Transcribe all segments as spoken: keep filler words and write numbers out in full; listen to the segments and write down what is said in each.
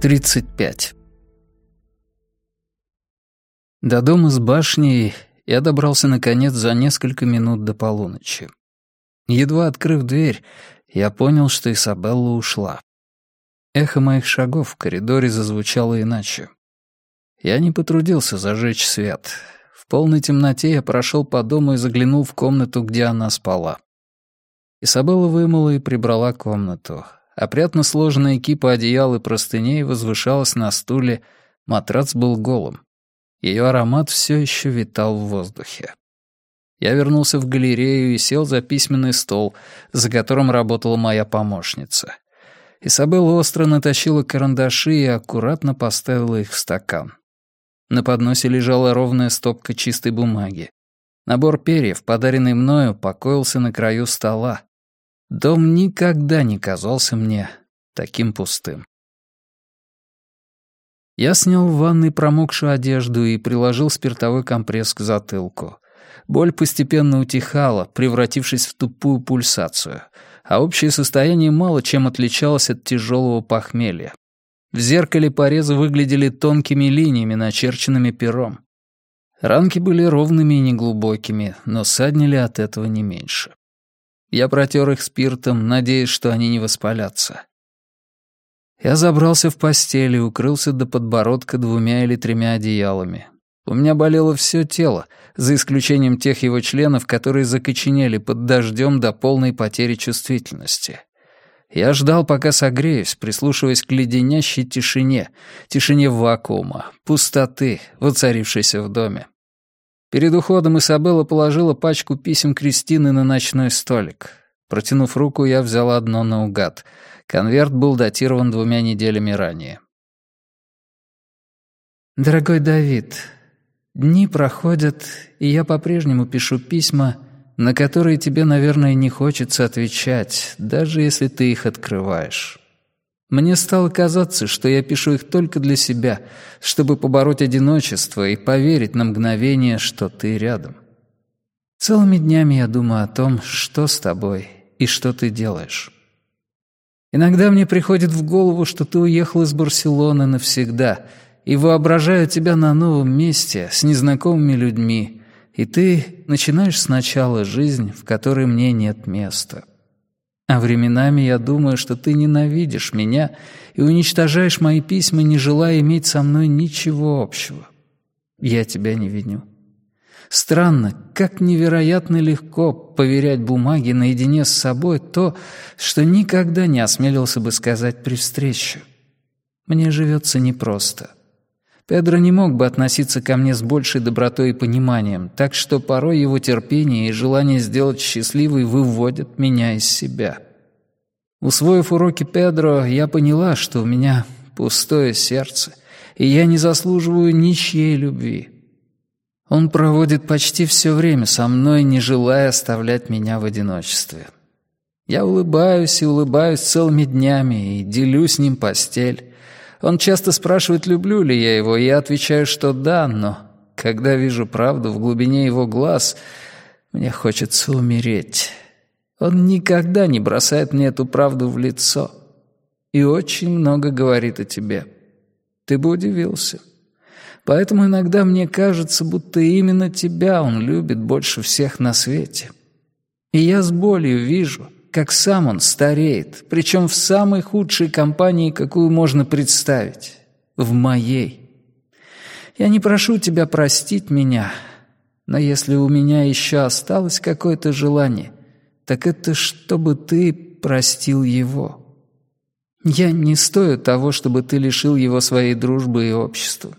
тридцать пять. До дома с башней я добрался, наконец, за несколько минут до полуночи. Едва открыв дверь, я понял, что Изабелла ушла. Эхо моих шагов в коридоре зазвучало иначе. Я не потрудился зажечь свет. В полной темноте я прошел по дому и заглянул в комнату, где она спала. Изабелла вымыла и прибрала комнату. Опрятно сложенная кипа одеял и простыней возвышалась на стуле, матрац был голым. Ее аромат все еще витал в воздухе. Я вернулся в галерею и сел за письменный стол, за которым работала моя помощница. Изабелла остро натащила карандаши и аккуратно поставила их в стакан. На подносе лежала ровная стопка чистой бумаги. Набор перьев, подаренный мною, покоился на краю стола. Дом никогда не казался мне таким пустым. Я снял в ванной промокшую одежду и приложил спиртовой компресс к затылку. Боль постепенно утихала, превратившись в тупую пульсацию, а общее состояние мало чем отличалось от тяжелого похмелья. В зеркале порезы выглядели тонкими линиями, начерченными пером. Ранки были ровными и неглубокими, но ссаднили от этого не меньше. Я протер их спиртом, надеясь, что они не воспалятся. Я забрался в постель и укрылся до подбородка двумя или тремя одеялами. У меня болело все тело, за исключением тех его членов, которые закоченели под дождем до полной потери чувствительности. Я ждал, пока согреюсь, прислушиваясь к леденящей тишине, тишине вакуума, пустоты, воцарившейся в доме. Перед уходом Изабелла положила пачку писем Кристины на ночной столик. Протянув руку, я взял одно наугад. Конверт был датирован двумя неделями ранее. «Дорогой Давид, дни проходят, и я по-прежнему пишу письма, на которые тебе, наверное, не хочется отвечать, даже если ты их открываешь. Мне стало казаться, что я пишу их только для себя, чтобы побороть одиночество и поверить на мгновение, что ты рядом. Целыми днями я думаю о том, что с тобой и что ты делаешь. Иногда мне приходит в голову, что ты уехал из Барселоны навсегда, и воображаю тебя на новом месте, с незнакомыми людьми, и ты начинаешь сначала жизнь, в которой мне нет места. А временами я думаю, что ты ненавидишь меня и уничтожаешь мои письма, не желая иметь со мной ничего общего. Я тебя не виню. Странно, как невероятно легко поверять бумаге наедине с собой то, что никогда не осмелился бы сказать при встрече. Мне живется непросто. Педро не мог бы относиться ко мне с большей добротой и пониманием, так что порой его терпение и желание сделать счастливой выводят меня из себя. Усвоив уроки Педро, я поняла, что у меня пустое сердце, и я не заслуживаю ничьей любви. Он проводит почти все время со мной, не желая оставлять меня в одиночестве. Я улыбаюсь и улыбаюсь целыми днями и делю с ним постель. Он часто спрашивает, люблю ли я его, и я отвечаю, что да, но когда вижу правду в глубине его глаз, мне хочется умереть. Он никогда не бросает мне эту правду в лицо и очень много говорит о тебе. Ты бы удивился. Поэтому иногда мне кажется, будто именно тебя он любит больше всех на свете. И я с болью вижу, как сам он стареет, причем в самой худшей компании, какую можно представить, в моей. Я не прошу тебя простить меня, но если у меня еще осталось какое-то желание, так это чтобы ты простил его. Я не стою того, чтобы ты лишил его своей дружбы и общества.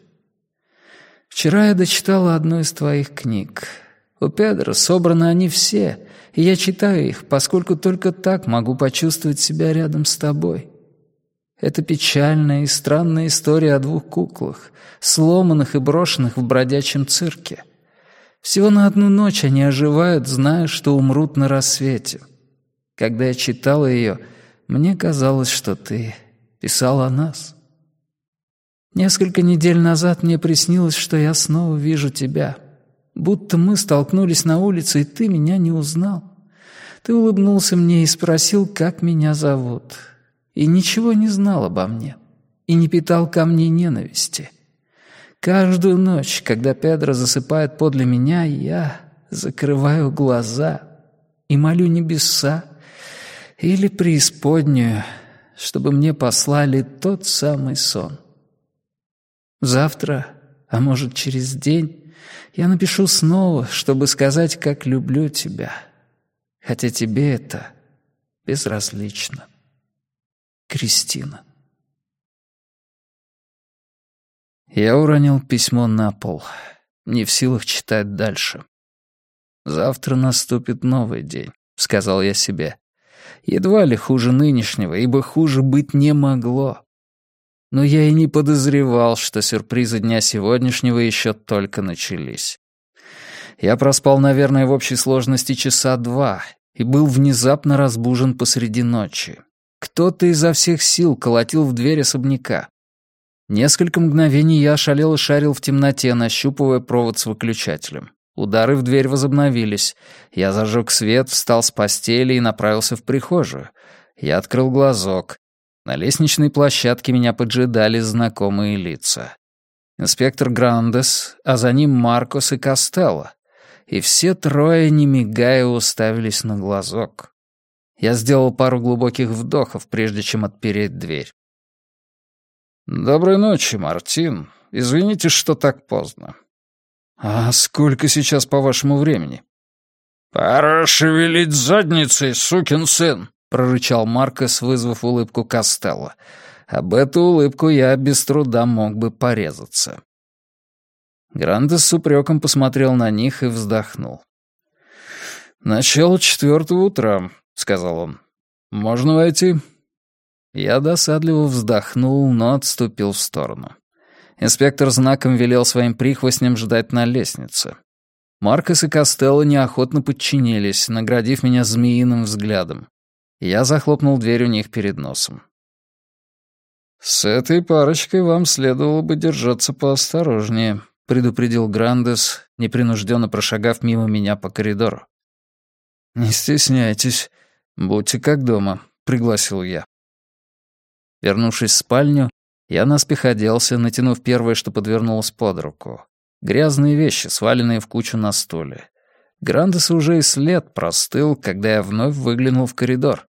Вчера я дочитала одну из твоих книг. У Педро собраны они все, и я читаю их, поскольку только так могу почувствовать себя рядом с тобой. Это печальная и странная история о двух куклах, сломанных и брошенных в бродячем цирке. Всего на одну ночь они оживают, зная, что умрут на рассвете. Когда я читала ее, мне казалось, что ты писал о нас. Несколько недель назад мне приснилось, что я снова вижу тебя. Будто мы столкнулись на улице, и ты меня не узнал. Ты улыбнулся мне и спросил, как меня зовут. И ничего не знал обо мне. и не питал ко мне ненависти. Каждую ночь, когда Педро засыпает подле меня, я закрываю глаза и молю небеса или преисподнюю, чтобы мне послали тот самый сон. Завтра, а может, через день, я напишу снова, чтобы сказать, как люблю тебя, хотя тебе это безразлично. Кристина. Я уронил письмо на пол, не в силах читать дальше. «Завтра наступит новый день», — сказал я себе. Едва ли хуже нынешнего, ибо хуже быть не могло. Но я и не подозревал, что сюрпризы дня сегодняшнего еще только начались. Я проспал, наверное, в общей сложности часа два и был внезапно разбужен посреди ночи. Кто-то изо всех сил колотил в дверь особняка. Несколько мгновений я ошалел и шарил в темноте, нащупывая провод с выключателем. Удары в дверь возобновились. Я зажег свет, встал с постели и направился в прихожую. Я открыл глазок. На лестничной площадке меня поджидали знакомые лица. Инспектор Грандес, а за ним Маркос и Костелло. И все трое, не мигая, уставились на глазок. Я сделал пару глубоких вдохов, прежде чем отпереть дверь. «Доброй ночи, Мартин. Извините, что так поздно». «А сколько сейчас по вашему времени?» «Пора шевелить задницей, сукин сын», — прорычал Маркос, вызвав улыбку Костелло. Об эту улыбку я без труда мог бы порезаться. Грандес с упреком посмотрел на них и вздохнул. «Начало четвертого утра», — сказал он. «Можно войти?» Я досадливо вздохнул, но отступил в сторону. Инспектор знаком велел своим прихвостням ждать на лестнице. Маркос и Костелло неохотно подчинились, наградив меня змеиным взглядом. Я захлопнул дверь у них перед носом. «С этой парочкой вам следовало бы держаться поосторожнее», — предупредил Грандес, непринужденно прошагав мимо меня по коридору. «Не стесняйтесь, будьте как дома», — пригласил я. Вернувшись в спальню, я наспех оделся, натянув первое, что подвернулось под руку. Грязные вещи, сваленные в кучу на стуле. Грандеса уже и след простыл, когда я вновь выглянул в коридор.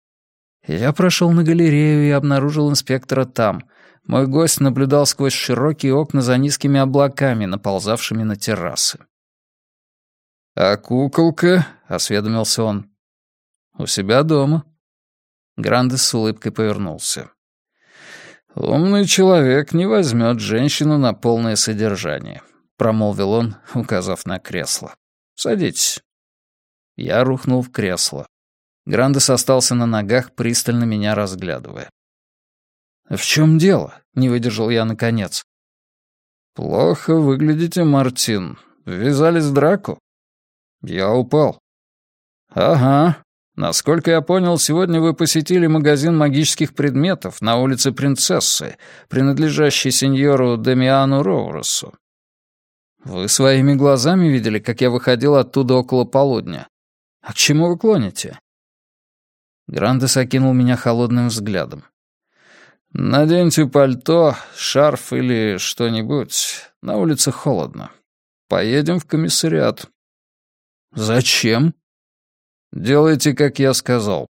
Я прошел на галерею и обнаружил инспектора там. Мой гость наблюдал сквозь широкие окна за низкими облаками, наползавшими на террасы. «А куколка?» — осведомился он. «У себя дома». Грандес с улыбкой повернулся. «Умный человек не возьмет женщину на полное содержание», — промолвил он, указав на кресло. «Садитесь». Я рухнул в кресло. Грандес остался на ногах, пристально меня разглядывая. «В чем дело?» — не выдержал я наконец. «Плохо выглядите, Мартин. Ввязались в драку?» «Я упал». «Ага. Насколько я понял, сегодня вы посетили магазин магических предметов на улице Принцессы, принадлежащий сеньору Дамиану Роуресу. Вы своими глазами видели, как я выходил оттуда около полудня. А к чему вы клоните?» Грандес окинул меня холодным взглядом. «Наденьте пальто, шарф или что-нибудь. На улице холодно. Поедем в комиссариат». «Зачем?» «Делайте, как я сказал».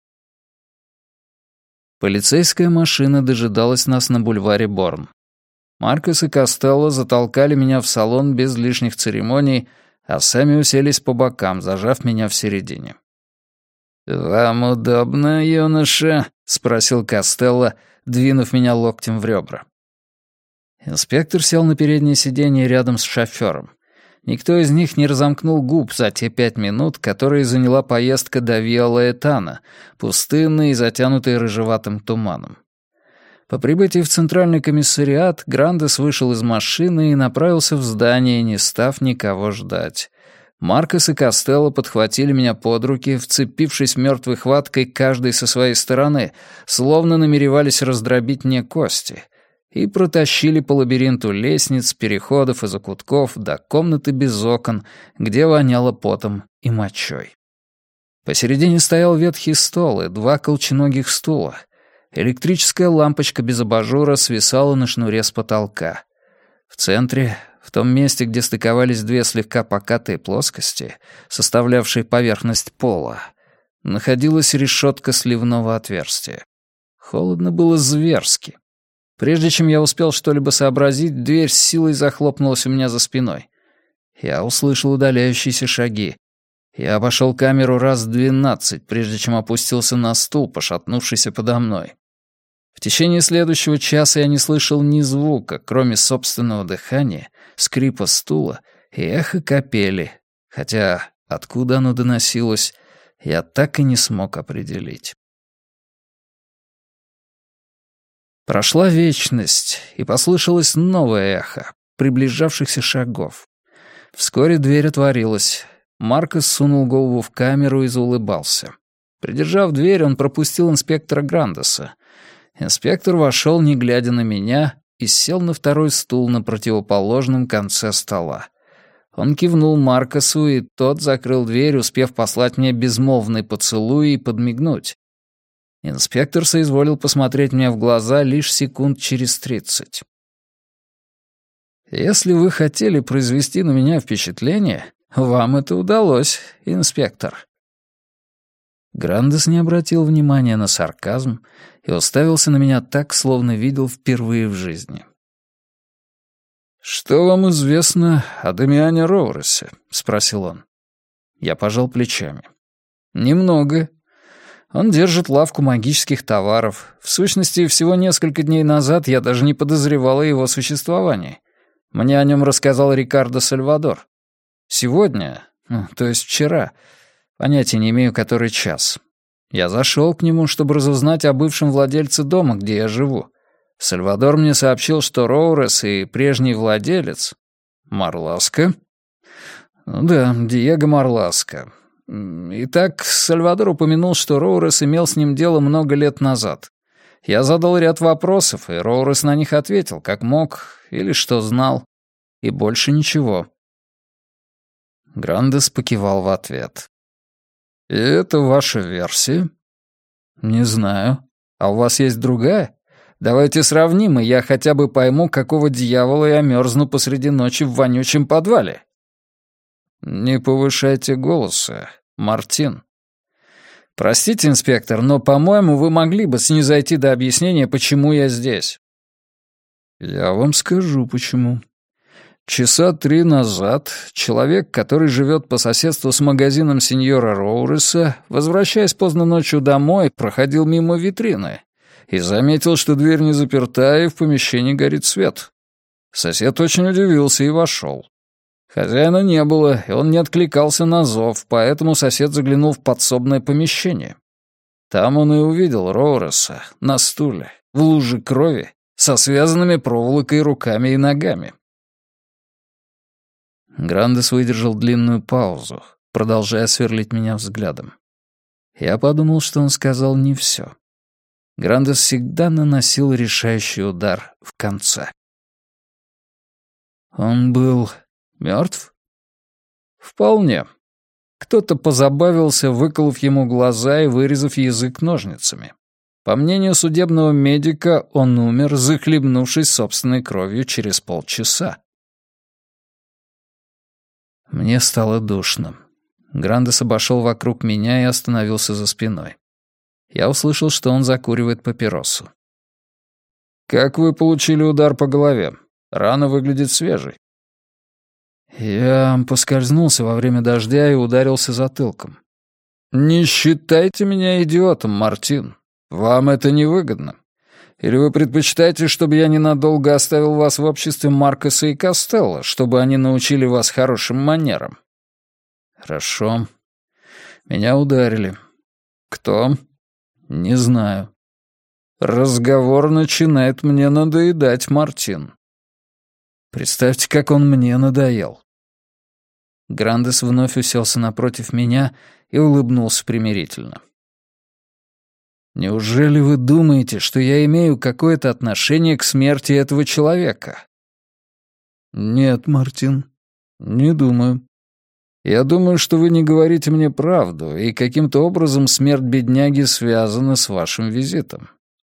Полицейская машина дожидалась нас на бульваре Борн. Маркос и Костелло затолкали меня в салон без лишних церемоний, а сами уселись по бокам, зажав меня в середине. «Вам удобно, юноша?» — спросил Костелло, двинув меня локтем в ребра. Инспектор сел на переднее сиденье рядом с шофёром. Никто из них не разомкнул губ за те пять минут, которые заняла поездка до Виа-Лаэтана, пустынной и затянутой рыжеватым туманом. По прибытии в центральный комиссариат Грандес вышел из машины и направился в здание, не став никого ждать. Маркос и Костелло подхватили меня под руки, вцепившись мертвой хваткой каждый со своей стороны, словно намеревались раздробить мне кости, и протащили по лабиринту лестниц, переходов и закутков до комнаты без окон, где воняло потом и мочой. Посередине стоял ветхий стол и два колченогих стула. Электрическая лампочка без абажура свисала на шнуре с потолка. В центре, в том месте, где стыковались две слегка покатые плоскости, составлявшие поверхность пола, находилась решетка сливного отверстия. Холодно было зверски. Прежде чем я успел что-либо сообразить, дверь с силой захлопнулась у меня за спиной. Я услышал удаляющиеся шаги. Я обошел камеру раз двенадцать, прежде чем опустился на стул, пошатнувшийся подо мной. В течение следующего часа я не слышал ни звука, кроме собственного дыхания, скрипа стула и эха капели, хотя откуда оно доносилось, я так и не смог определить. Прошла вечность, и послышалось новое эхо приближавшихся шагов. Вскоре дверь отворилась. Маркос сунул голову в камеру и заулыбался. Придержав дверь, он пропустил инспектора Грандеса. Инспектор вошел, не глядя на меня, и сел на второй стул на противоположном конце стола. Он кивнул Маркосу, и тот закрыл дверь, успев послать мне безмолвный поцелуй и подмигнуть. Инспектор соизволил посмотреть мне в глаза лишь секунд через тридцать. «Если вы хотели произвести на меня впечатление, вам это удалось, инспектор». Грандес не обратил внимания на сарказм и уставился на меня так, словно видел впервые в жизни. «Что вам известно о Дамиане Роуресе?» — спросил он. Я пожал плечами. «Немного. Он держит лавку магических товаров. В сущности, всего несколько дней назад я даже не подозревал о его существовании. Мне о нем рассказал Рикардо Сальвадор. Сегодня, ну, то есть вчера, понятия не имею, который час, я зашел к нему, чтобы разузнать о бывшем владельце дома, где я живу. Сальвадор мне сообщил, что Роурес и прежний владелец... Марласко? Ну да, Диего Марласко. Итак, Сальвадор упомянул, что Роурес имел с ним дело много лет назад. Я задал ряд вопросов, и Роурес на них ответил, как мог, или что знал, и больше ничего. Грандес покивал в ответ. «И это ваша версия?» «Не знаю. А у вас есть другая? Давайте сравним, и я хотя бы пойму, какого дьявола я мерзну посреди ночи в вонючем подвале». «Не повышайте голоса, Мартин». «Простите, инспектор, но, по-моему, вы могли бы снизойти до объяснения, почему я здесь». «Я вам скажу, почему. Часа три назад человек, который живет по соседству с магазином сеньора Роуреса, возвращаясь поздно ночью домой, проходил мимо витрины и заметил, что дверь не заперта и в помещении горит свет. Сосед очень удивился и вошел. Хозяина не было, и он не откликался на зов, поэтому сосед заглянул в подсобное помещение. Там он и увидел Роуреса на стуле, в луже крови, со связанными проволокой руками и ногами. Грандес выдержал длинную паузу, продолжая сверлить меня взглядом. Я подумал, что он сказал не все. Грандес всегда наносил решающий удар в конце. Он был мертв? Вполне. Кто-то позабавился, выколов ему глаза и вырезав язык ножницами. По мнению судебного медика, он умер, захлебнувшись собственной кровью через полчаса. Мне стало душно. Грандес обошел вокруг меня и остановился за спиной. Я услышал, что он закуривает папиросу. «Как вы получили удар по голове? Рана выглядит свежей». Я поскользнулся во время дождя и ударился затылком. «Не считайте меня идиотом, Мартин. Вам это невыгодно. Или вы предпочитаете, чтобы я ненадолго оставил вас в обществе Маркоса и Костелло, чтобы они научили вас хорошим манерам?» «Хорошо. Меня ударили. Кто? Не знаю. Разговор начинает мне надоедать, Мартин. Представьте, как он мне надоел». Грандес вновь уселся напротив меня и улыбнулся примирительно. «Неужели вы думаете, что я имею какое-то отношение к смерти этого человека?» «Нет, Мартин, не думаю. Я думаю, что вы не говорите мне правду, и каким-то образом смерть бедняги связана с вашим визитом.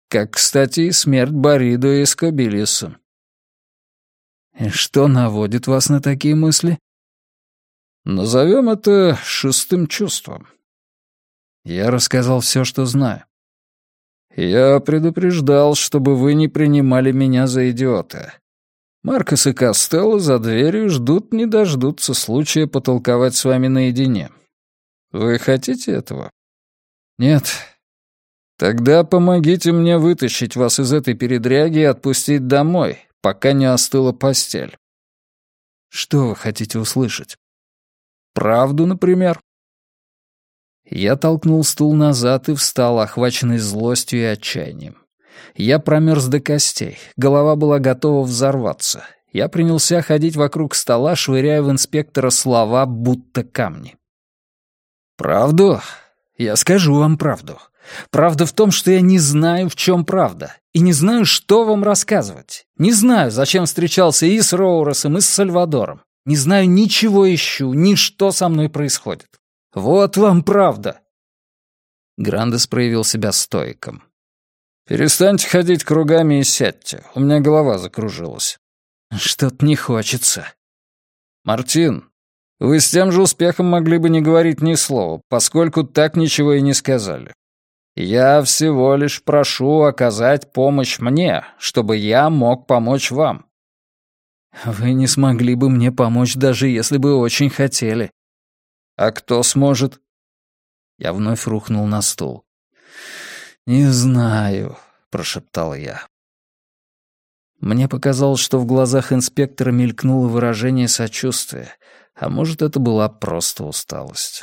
Как, кстати, и смерть Боридо и Скобилиса. И что наводит вас на такие мысли? Назовем это шестым чувством. Я рассказал все, что знаю. Я предупреждал, чтобы вы не принимали меня за идиота. Маркос и Костелло за дверью ждут не дождутся случая потолковать с вами наедине. Вы хотите этого? Нет. Тогда помогите мне вытащить вас из этой передряги и отпустить домой, пока не остыла постель. Что вы хотите услышать? Правду, например? Я толкнул стул назад и встал, охваченный злостью и отчаянием. Я промерз до костей, голова была готова взорваться. Я принялся ходить вокруг стола, швыряя в инспектора слова, будто камни. «Правду? Я скажу вам правду. Правда в том, что я не знаю, в чем правда, и не знаю, что вам рассказывать. Не знаю, зачем встречался и с Роуросом, и с Сальвадором. Не знаю, ничего ищу, ни что со мной происходит. Вот вам правда». Грандес проявил себя стоиком. «Перестаньте ходить кругами и сядьте. У меня голова закружилась». «Что-то не хочется». «Мартин, вы с тем же успехом могли бы не говорить ни слова, поскольку так ничего и не сказали. Я всего лишь прошу оказать помощь мне, чтобы я мог помочь вам». «Вы не смогли бы мне помочь, даже если бы очень хотели». «А кто сможет?» Я вновь рухнул на стул. «Не знаю», — прошептал я. Мне показалось, что в глазах инспектора мелькнуло выражение сочувствия, а может, это была просто усталость.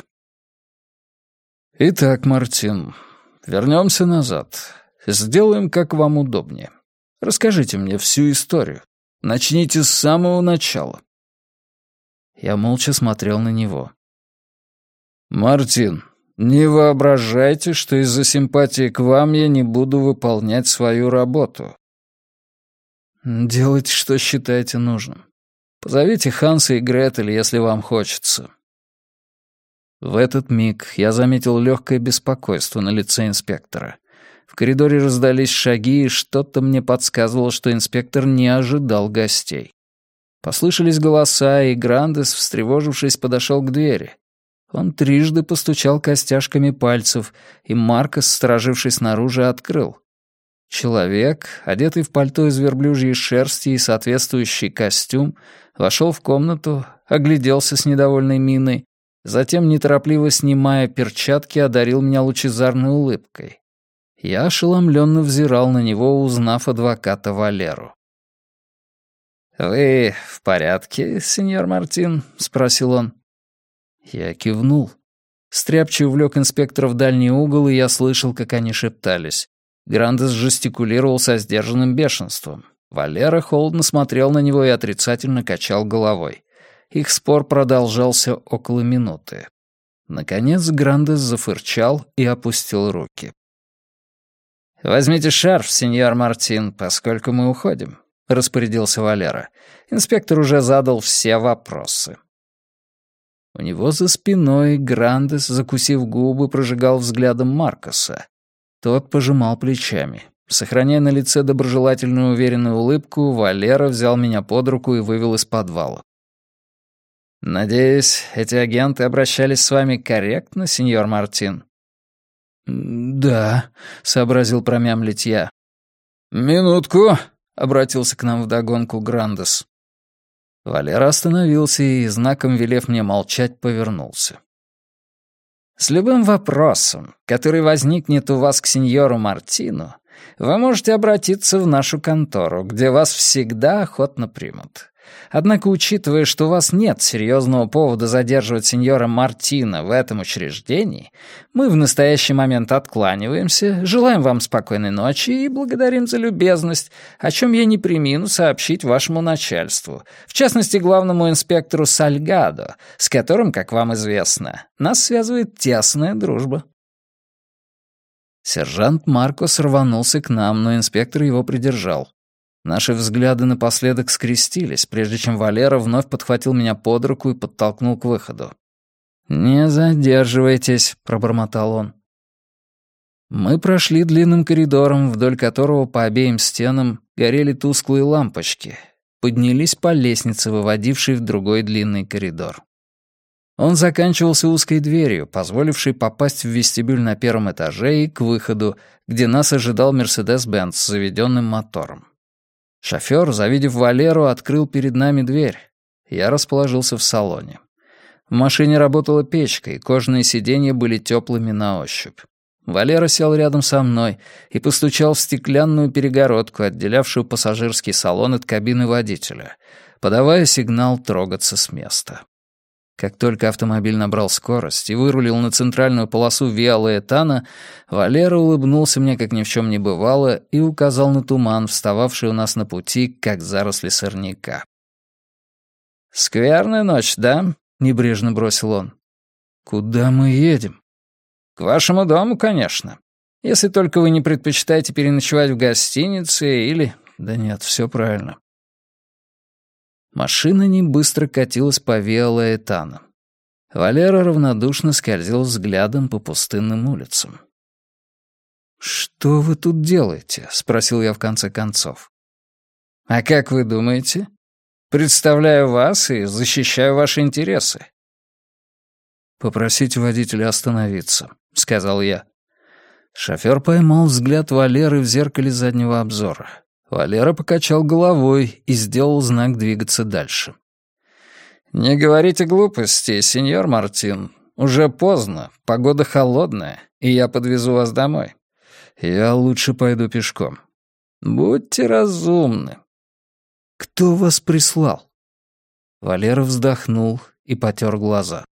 «Итак, Мартин, вернемся назад. Сделаем, как вам удобнее. Расскажите мне всю историю. Начните с самого начала». Я молча смотрел на него. «Мартин, не воображайте, что из-за симпатии к вам я не буду выполнять свою работу». «Делайте, что считаете нужным. Позовите Ханса и Гретель, если вам хочется». В этот миг я заметил легкое беспокойство на лице инспектора. В коридоре раздались шаги, и что-то мне подсказывало, что инспектор не ожидал гостей. Послышались голоса, и Грандес, встревожившись, подошел к двери. Он трижды постучал костяшками пальцев, и Маркос, сторожившись снаружи, открыл. Человек, одетый в пальто из верблюжьей шерсти и соответствующий костюм, вошел в комнату, огляделся с недовольной миной, затем, неторопливо снимая перчатки, одарил меня лучезарной улыбкой. Я ошеломленно взирал на него, узнав адвоката Валеру. «Вы в порядке, сеньор Мартин?» — спросил он. Я кивнул. Стряпчий увлек инспектора в дальний угол, и я слышал, как они шептались. Грандес жестикулировал со сдержанным бешенством. Валера холодно смотрел на него и отрицательно качал головой. Их спор продолжался около минуты. Наконец Грандес зафырчал и опустил руки. «Возьмите шарф, сеньор Мартин, поскольку мы уходим», — распорядился Валера. Инспектор уже задал все вопросы. У него за спиной Грандес, закусив губы, прожигал взглядом Маркоса. Тот пожимал плечами. Сохраняя на лице доброжелательную уверенную улыбку, Валера взял меня под руку и вывел из подвала. «Надеюсь, эти агенты обращались с вами корректно, сеньор Мартин?» «Да», — сообразил промямлить я. «Минутку», — обратился к нам вдогонку Грандес. Валера остановился и, знаком велев мне молчать, повернулся. «С любым вопросом, который возникнет у вас к сеньору Мартину, вы можете обратиться в нашу контору, где вас всегда охотно примут. Однако, учитывая, что у вас нет серьезного повода задерживать сеньора Мартина в этом учреждении, мы в настоящий момент откланиваемся, желаем вам спокойной ночи и благодарим за любезность, о чем я не премину сообщить вашему начальству, в частности, главному инспектору Сальгадо, с которым, как вам известно, нас связывает тесная дружба». Сержант Маркос рванулся к нам, но инспектор его придержал. Наши взгляды напоследок скрестились, прежде чем Валера вновь подхватил меня под руку и подтолкнул к выходу. «Не задерживайтесь», — пробормотал он. Мы прошли длинным коридором, вдоль которого по обеим стенам горели тусклые лампочки, поднялись по лестнице, выводившей в другой длинный коридор. Он заканчивался узкой дверью, позволившей попасть в вестибюль на первом этаже и к выходу, где нас ожидал Мерседес-Бенц с заведенным мотором. Шофёр, завидев Валеру, открыл перед нами дверь. Я расположился в салоне. В машине работала печка, и кожаные сиденья были теплыми на ощупь. Валера сел рядом со мной и постучал в стеклянную перегородку, отделявшую пассажирский салон от кабины водителя, подавая сигнал трогаться с места. Как только автомобиль набрал скорость и вырулил на центральную полосу Виа Лаэтана, Валера улыбнулся мне, как ни в чем не бывало, и указал на туман, встававший у нас на пути, как заросли сорняка. «Скверная ночь, да?» — небрежно бросил он. «Куда мы едем?» «К вашему дому, конечно. Если только вы не предпочитаете переночевать в гостинице или...» «Да нет, все правильно». Машина не быстро катилась по Виа Лаэтана. Валера равнодушно скользил взглядом по пустынным улицам. «Что вы тут делаете?» — спросил я в конце концов. «А как вы думаете? Представляю вас и защищаю ваши интересы». «Попросите водителя остановиться», — сказал я. Шофёр поймал взгляд Валеры в зеркале заднего обзора. Валера покачал головой и сделал знак двигаться дальше. «Не говорите глупостей, сеньор Мартин. Уже поздно, погода холодная, и я подвезу вас домой. Я лучше пойду пешком». «Будьте разумны». «Кто вас прислал?» Валера вздохнул и потер глаза.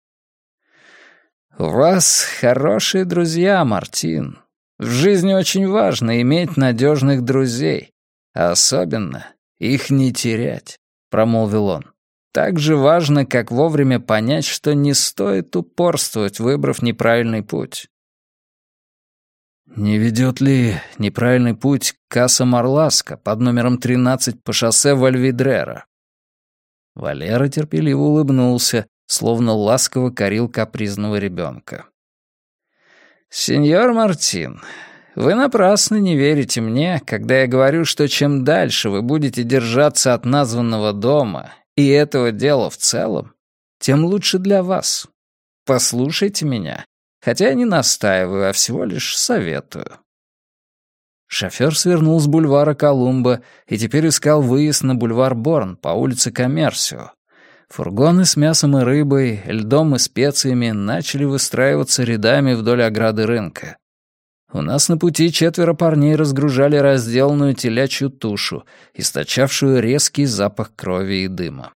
«У вас хорошие друзья, Мартин. В жизни очень важно иметь надежных друзей, а особенно их не терять», — промолвил он. «Так же важно, как вовремя понять, что не стоит упорствовать, выбрав неправильный путь». «Не ведет ли неправильный путь Каса Марласко под номером тринадцать по шоссе Вальвидрера?» Валера терпеливо улыбнулся, словно ласково корил капризного ребенка. «Сеньор Мартин, вы напрасно не верите мне, когда я говорю, что чем дальше вы будете держаться от названного дома и этого дела в целом, тем лучше для вас. Послушайте меня, хотя я не настаиваю, а всего лишь советую». Шофёр свернул с бульвара Колумба и теперь искал выезд на бульвар Борн по улице Коммерсио. Фургоны с мясом и рыбой, льдом и специями начали выстраиваться рядами вдоль ограды рынка. У нас на пути четверо парней разгружали разделанную телячью тушу, источавшую резкий запах крови и дыма.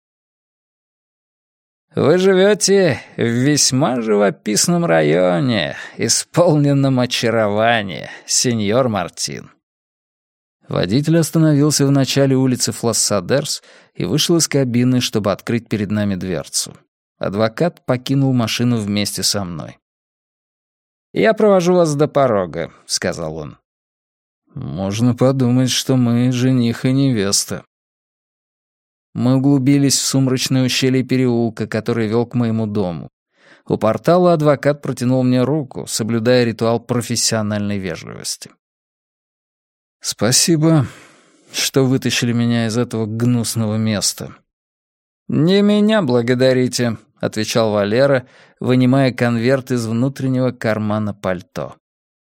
«Вы живете в весьма живописном районе, исполненном очарования, сеньор Мартин». Водитель остановился в начале улицы Флассадерс и вышел из кабины, чтобы открыть перед нами дверцу. Адвокат покинул машину вместе со мной. «Я провожу вас до порога», — сказал он. «Можно подумать, что мы жених и невеста». Мы углубились в сумрачное ущелье переулка, который вел к моему дому. У портала адвокат протянул мне руку, соблюдая ритуал профессиональной вежливости. «Спасибо, что вытащили меня из этого гнусного места». «Не меня благодарите», — отвечал Валера, вынимая конверт из внутреннего кармана пальто.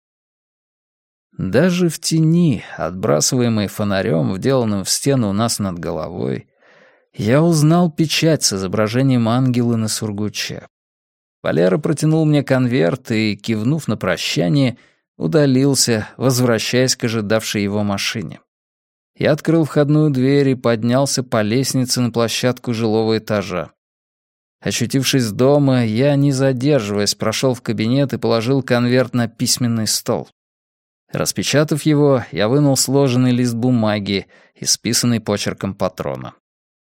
Даже в тени, отбрасываемой фонарем, вделанным в стену у нас над головой, я узнал печать с изображением ангела на сургуче. Валера протянул мне конверт и, кивнув на прощание, удалился, возвращаясь к ожидавшей его машине. Я открыл входную дверь и поднялся по лестнице на площадку жилого этажа. Очутившись дома, я, не задерживаясь, прошел в кабинет и положил конверт на письменный стол. Распечатав его, я вынул сложенный лист бумаги, исписанный почерком патрона.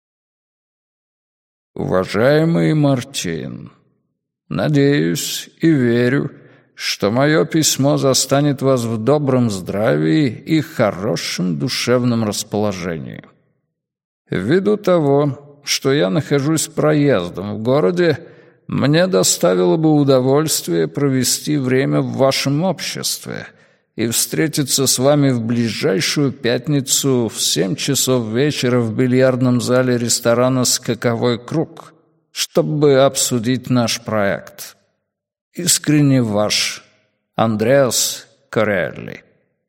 «Уважаемый Мартин, надеюсь и верю, что мое письмо застанет вас в добром здравии и хорошем душевном расположении. Ввиду того, что я нахожусь проездом в городе, мне доставило бы удовольствие провести время в вашем обществе, и встретиться с вами в ближайшую пятницу в семь часов вечера в бильярдном зале ресторана «Скаковой круг», чтобы обсудить наш проект. Искренне ваш, Андреас Корелли.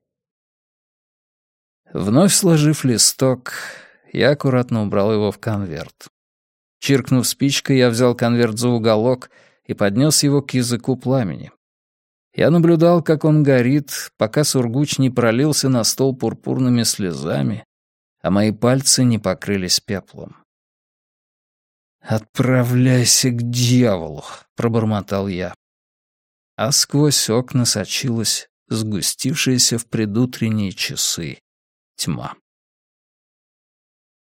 Вновь сложив листок, я аккуратно убрал его в конверт. Чиркнув спичкой, я взял конверт за уголок и поднес его к языку пламени. Я наблюдал, как он горит, пока сургуч не пролился на стол пурпурными слезами, а мои пальцы не покрылись пеплом. «Отправляйся к дьяволу», — пробормотал я. А сквозь окна сочилась сгустившаяся в предутренние часы тьма.